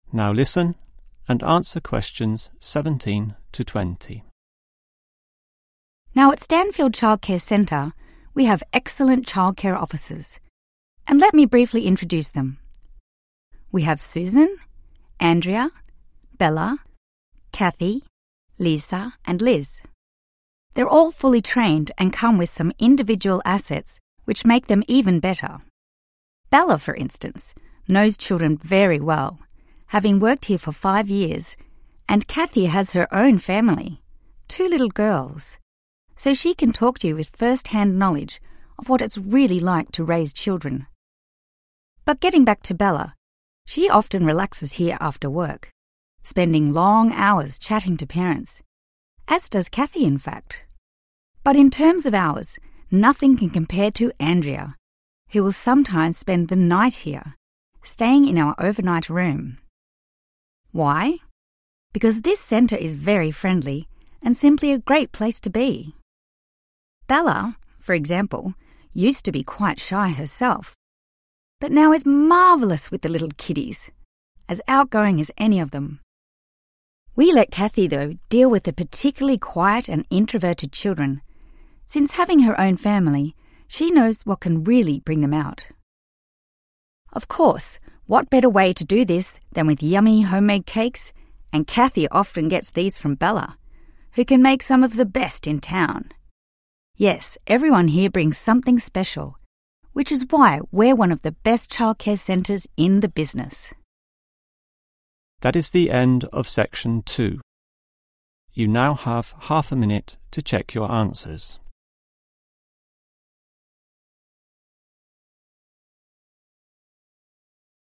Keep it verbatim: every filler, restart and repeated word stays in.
Now listen and answer questions seventeen to twenty. Now at Stanfield Childcare Centre, we have excellent childcare officers. And let me briefly introduce them. We have Susan, Andrea, Bella, Kathy, Lisa and Liz. They're all fully trained and come with some individual assets which make them even better. Bella, for instance, knows children very well, having worked here for five years, and Kathy has her own family, two little girls, so she can talk to you with first-hand knowledge of what it's really like to raise children. But getting back to Bella, she often relaxes here after work, spending long hours chatting to parents, as does Kathy, in fact. But in terms of hours, nothing can compare to Andrea, who will sometimes spend the night here, staying in our overnight room. Why? Because this centre is very friendly and simply a great place to be. Bella, for example, used to be quite shy herself, but now is marvellous with the little kiddies, as outgoing as any of them. We let Kathy, though, deal with the particularly quiet and introverted children, since having her own family, she knows what can really bring them out. Of course, what better way to do this than with yummy homemade cakes, and Kathy often gets these from Bella, who can make some of the best in town. Yes, everyone here brings something special, which is why we're one of the best childcare centres in the business. That is the end of section two. You now have half a minute to check your answers.